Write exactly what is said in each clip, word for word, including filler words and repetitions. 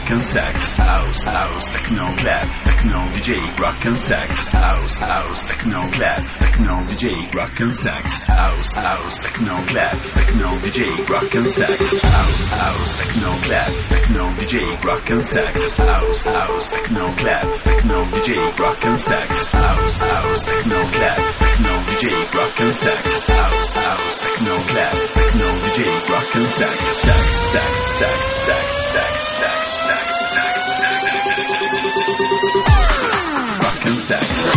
rock and sex. House, house, techno clap, techno D J, rock and sex. House, house, techno clap, techno D J, rock and sex. House, house, techno clap, techno D J, rock and sex. House, house, techno clap, techno D J, rock and sex. House, house, techno clap, techno D J, rock and sex. House, house, techno clap, techno D J, rock and sex. House, house, techno clap, techno D J, rock and sex. Sex, sex, sex, sex, sex, sex, sex, sex, sex, rock and sex.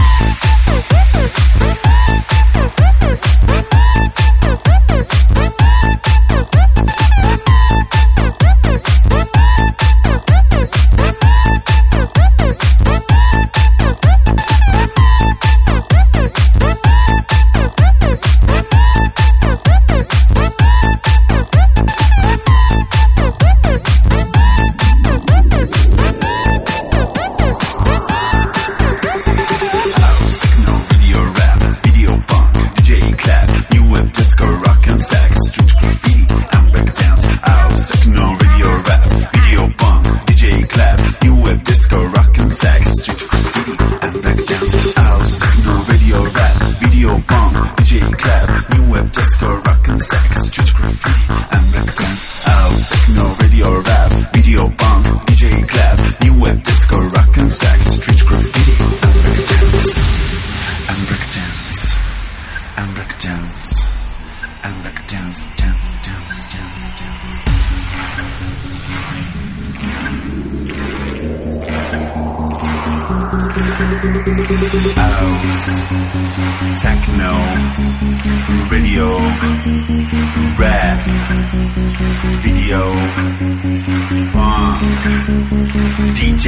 House, techno, radio, rap, video, funk, D J,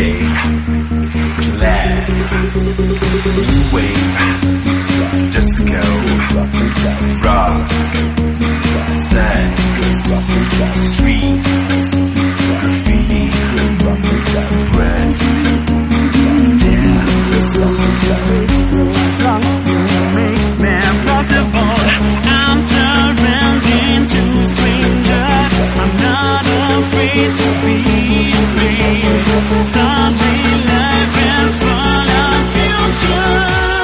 clap, new wave, disco, rock, sex, streets, graffiti, bread, I'm surrounding two strangers. I'm not afraid to be afraid. Suddenly life is full of future.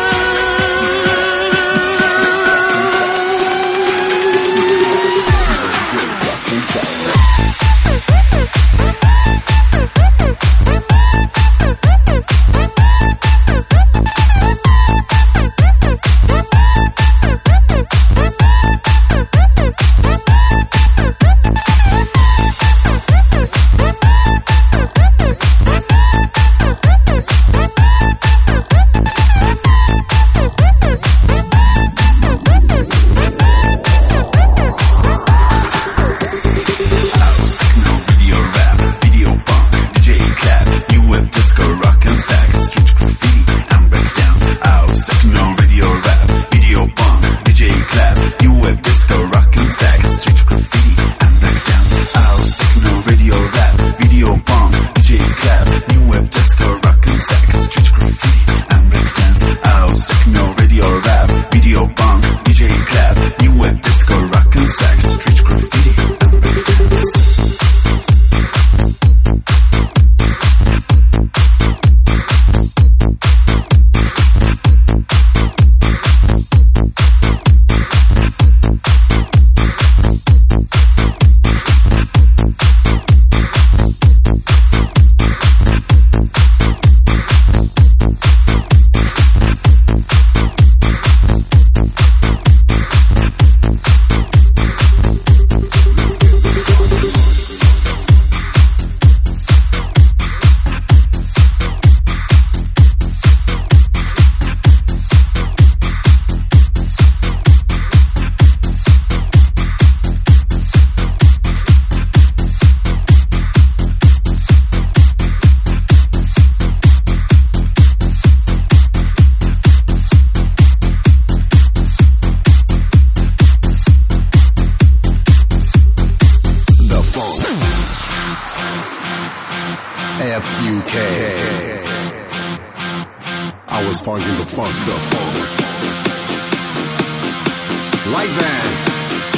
F U K. I was funkin' the funk, the funk. Like that.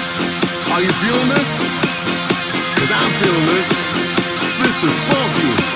Are you feeling this? Cause I'm feeling this. This is funky.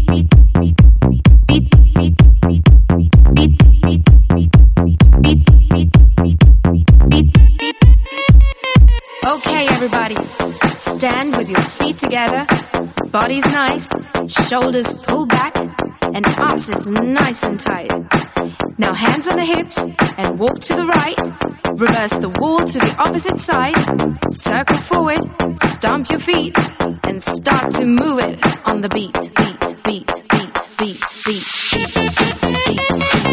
body's nice, shoulders pull back, and ass is nice and tight. Now hands on the hips and walk to the right. Reverse the wall to the opposite side. Circle forward, stomp your feet, and start to move it on the beat. Beat, beat, beat, beat, beat, beat, beat, beat,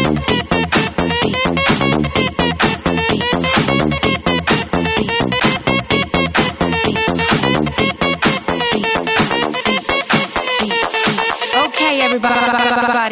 Okay, everybody.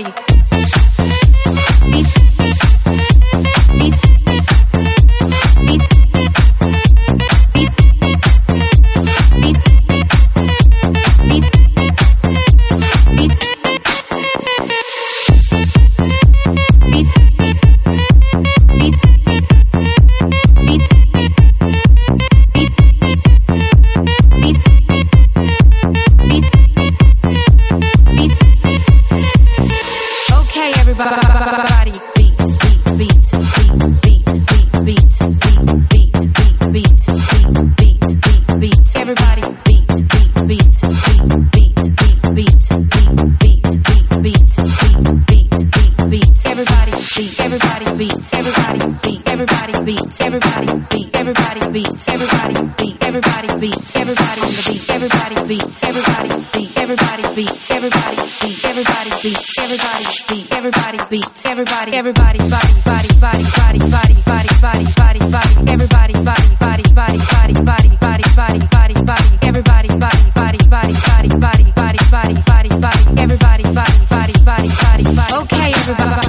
Everybody, everybody, body, body, body, body, body, body, body, body, body, everybody, body, body, body, body, body, body, body, body, body, everybody, body, body, body, body, body, body, body, body, body, everybody, body, body, body, body, body. Okay, everybody.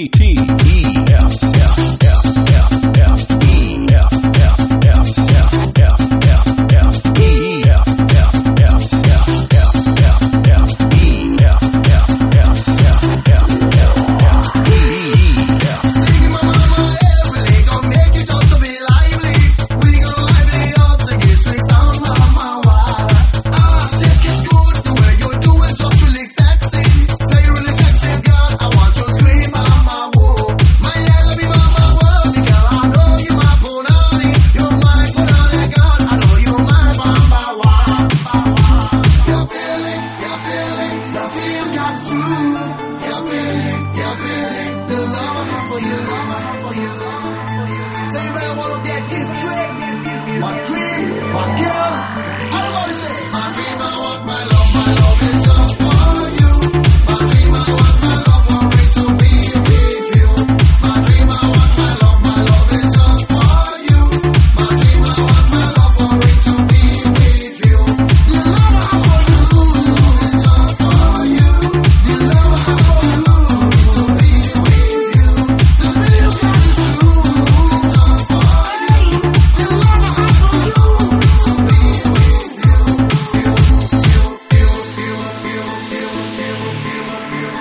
T T E F F F F F E F F F F F F F E F F F F F F F E F F F F F F E F. Sing my mama everly, gonna make you just to be lively. We gonna lively up the gate, sweet sound mama wild. Ah, take it good the way you do it, just really sexy. Say you really sexy girl, I want you to scream mama whoa. My love me mama whoa, because I know you my punani. You're my punani girl, I know you my mama wow. You're feeling, you're feeling, the feel got true. You're feeling, you're feeling, the love I have for you, love I have for you. Say when I wanna get this trip, my dream, my girl, I wanna say, my dream, I want my love, my love is just for you. My dream, I want my love for it to be with you. My dream, I want my love, my love is just for you. My dream, I want my love for it to be with you. The love I have for you is just for you. The love I have for you is to be with you. The real God is true is just for you. The love I have for you is to be with you. You, you, you, you, you, you, you,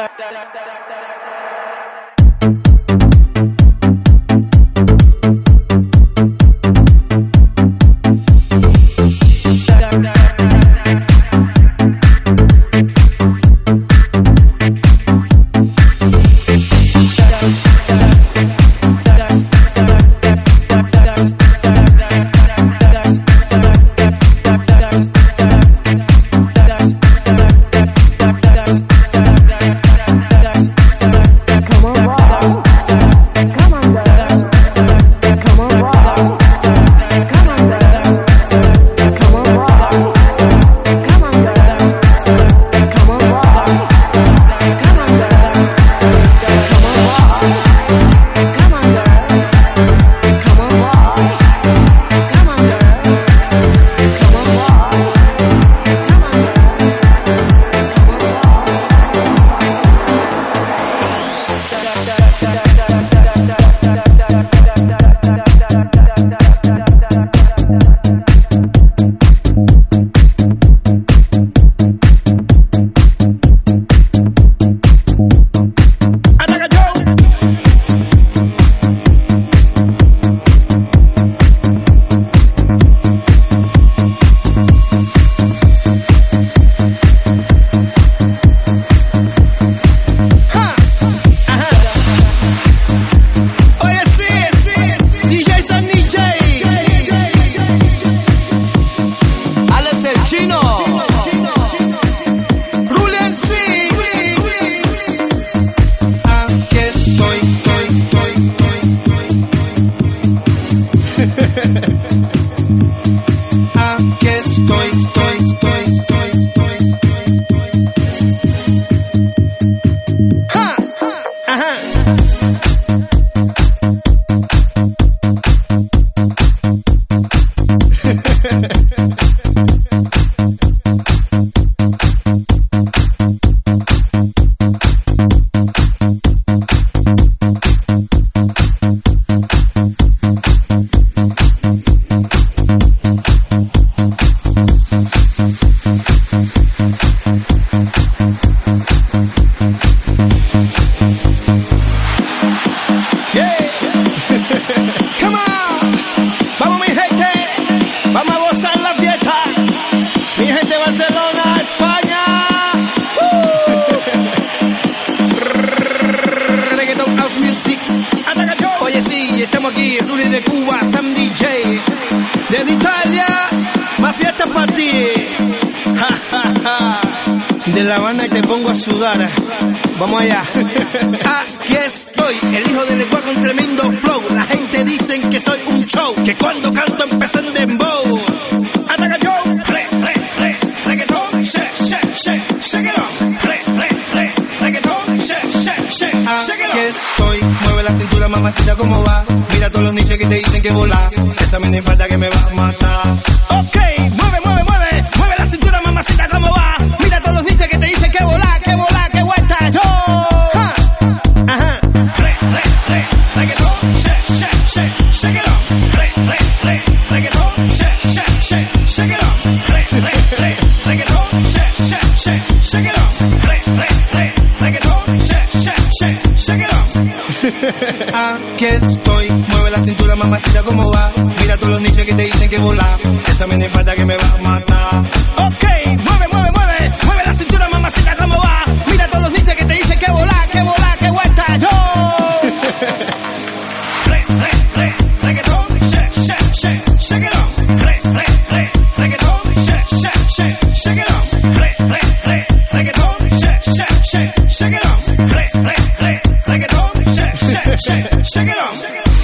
Sudar, vamos allá. Aquí estoy, el hijo del Ecuador con tremendo flow. La gente dicen que soy un show, que cuando canto empezó en dembow. Ataca yo, re, re, re, reggaeton, shake, shake, shake, shake it off. Re, re, re, reggaeton, shake, shake, shake, shake it off. Aquí estoy, mueve la cintura, mamacita, ¿cómo va? Mira todos los nichos que te dicen que volar. Esa me falta que me va a matar. Ok, mueve, mueve, mueve, mueve la cintura, mamacita, ¿cómo va? Mira todos los nichos que te dicen que volar. Shake it off, re, re, re, reggaeton, shake, shake, shake, shake it off, re, re, re, reggaeton, shake, shake, shake, shake it off, re, re, re, reggaeton, shake, shake, shake, shake it off. Aquí estoy, mueve la cintura, mamacita, ¿cómo va? Mira todos los nichos que te dicen que volar, esa me falta que me va a matar. Ok, mueve, mueve, mueve, mueve la cintura, mamacita, ¿cómo va? Mira todos los nichos que te dicen que volar, que volar, que vuelta yo. Re, re, re, reggaeton, shake, shake, shake, shake it off. Re, re, re, reggaeton, shake, shake, shake, shake it off. Re, re, re, reggaeton, shake, shake, shake, shake it off. Re, re, re, reggaeton, shake, shake, shake, shake it off.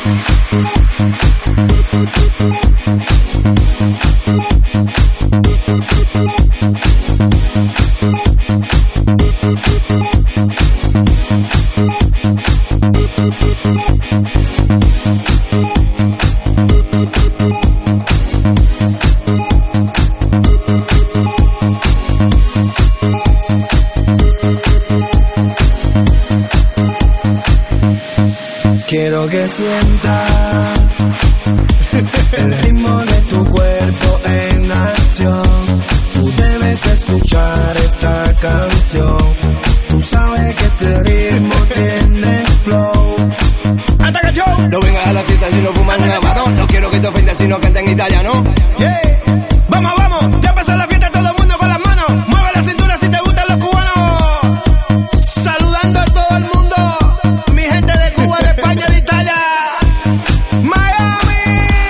Quiero que sientas el ritmo de tu cuerpo en acción. Tú debes escuchar esta canción. Tú sabes que este Vamos, vamos, ya empezó la fiesta, todo el mundo con las manos. Mueve la cintura si te gustan los cubanos. Saludando a todo el mundo, mi gente de Cuba, de España, de Italia, Miami.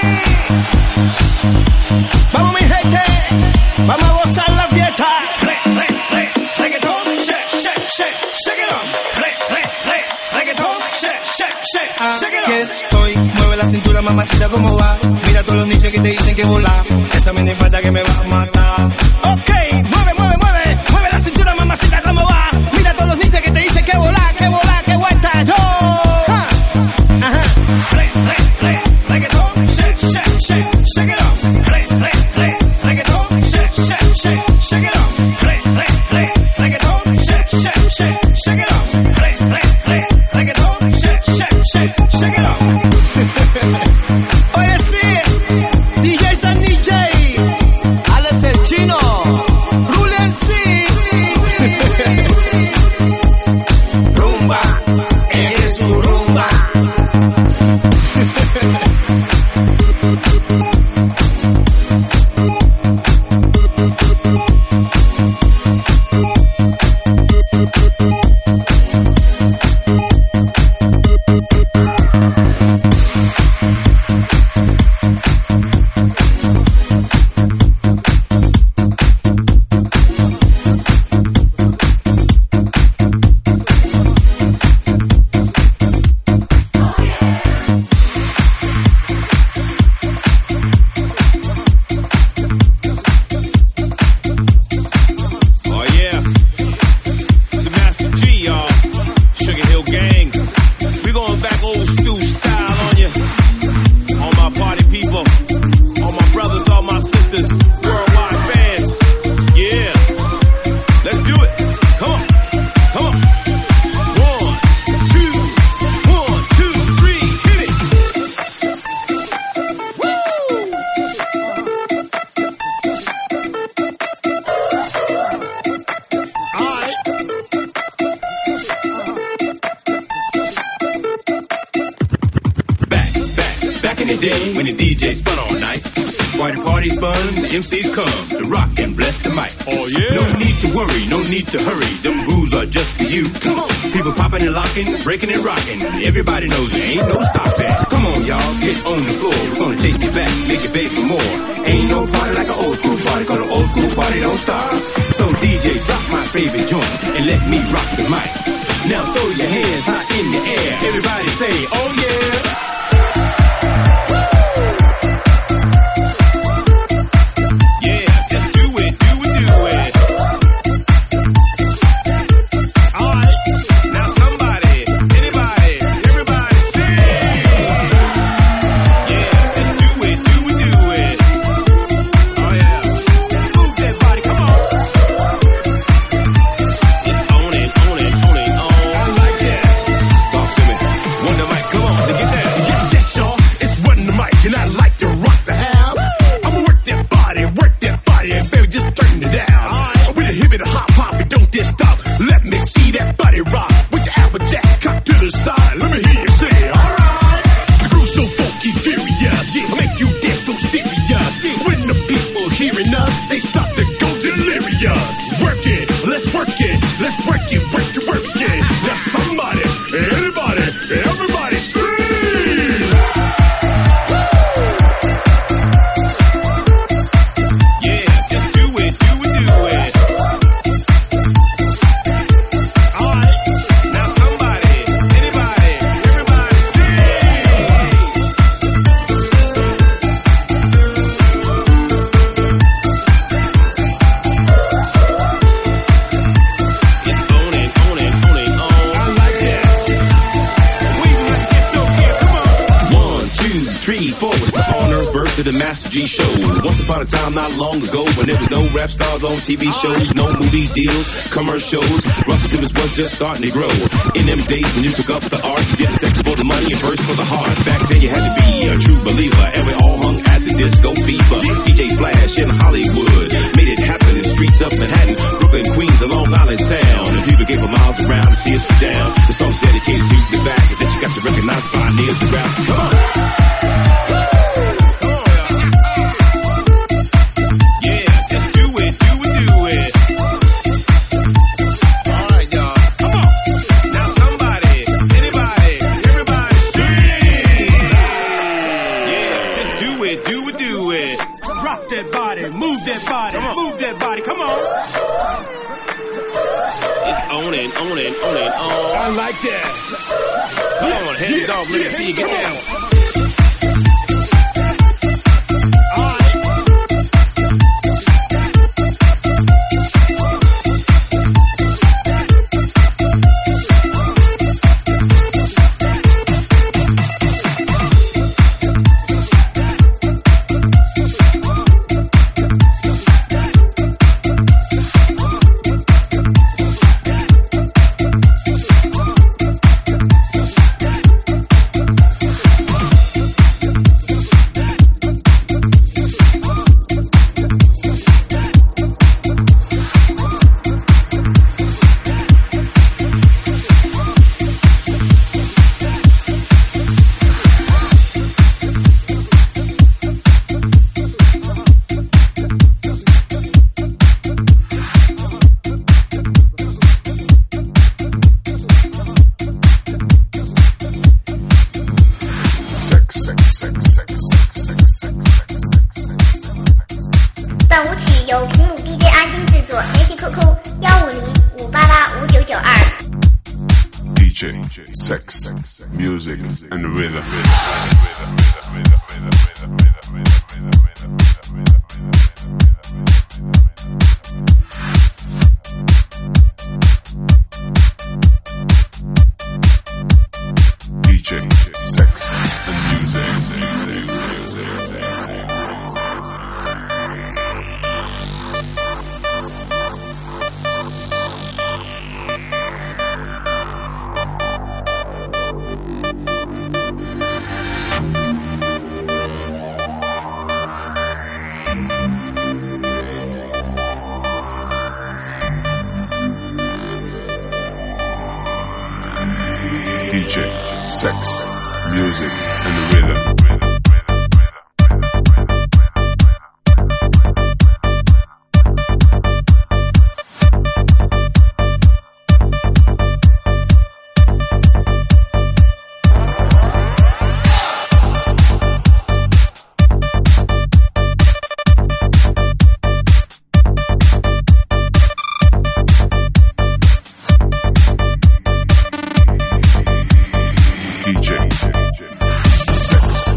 Vamos mi gente, vamos a gozar la fiesta. Re, re, re, reggaetón, shake, shake, shake, shake it off. Re, re, re, reggaetón, shake, shake, shake, shake it off. Aquí estoy, mueve la cintura, mamacita, ¿cómo va? Mira todos los nichos que te dicen que volar. Esa mini falta que me va a matar. Ok, mueve, mueve, mueve, mueve la cintura, mamacita, ¿cómo va? Mira todos los nichos que te dicen que volar, que volar, que vuelta yo. Ja. Ajá. Re, re, re, reggaetón, shake, shake, shake, shake it off. Re, re, re, reggaetón, shake, shake, shake, shake it off. Re, re, re, reggaetón, shake, shake, shake, shake it off. Re, re, re, reggaetón, shake, shake, shake, shake it off. Oye sí, D J San D J, Alex el Chino, Rulen sí. rumba, es su rumba. When the D J spun all night, why the party's fun, the M Cs come to rock and bless the mic. Oh yeah. No need to worry, no need to hurry, them rules are just for you. Come on, people popping and locking, breaking and rocking. Everybody knows there ain't no stopping. Come on, y'all, get on the floor. We're gonna take you back, make you beg for more. Ain't no party like an old school party, 'cause an old school party don't stop. So D J, drop my favorite joint and let me rock the mic. Now throw your hands high in the air. Everybody say, oh yeah. The Master G Show. Once upon a time, not long ago, when there was no rap stars on T V shows, no movie deals, commercials, Russell Simmons was just starting to grow. In them days when you took up the art, you did a second for the money and first for the heart. Back then you had to be a true believer, and we all hung at the disco fever. D J Flash in Hollywood made it happen in streets of Manhattan, Brooklyn, Queens, and Long Island Sound. And people gave a miles around to see us down. The song's dedicated to the fact that you got to recognize the pioneers and raps. Come on! that body, move that body, come on. It's on and on and on and on. I like that. Come on, hands off, let me see you get down. Sex, music, and rhythm. D J, sex, and music. D J, sex, music, and rhythm. D J, sex.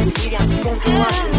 Miriam, continuación.